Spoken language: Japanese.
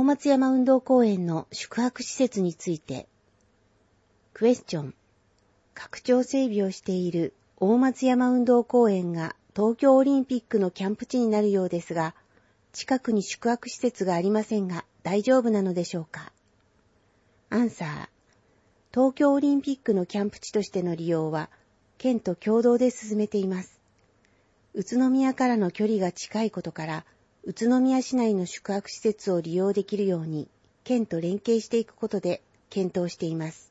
松山運動公園の宿泊施設について。クエスチョン。拡張整備をしている大松山運動公園が東京オリンピックのキャンプ地になるようですが、近くに宿泊施設がありませんが大丈夫なのでしょうか。アンサー。東京オリンピックのキャンプ地としての利用は、県と共同で進めています。宇都宮からの距離が近いことから、宇都宮市内の宿泊施設を利用できるように、県と連携していくことで検討しています。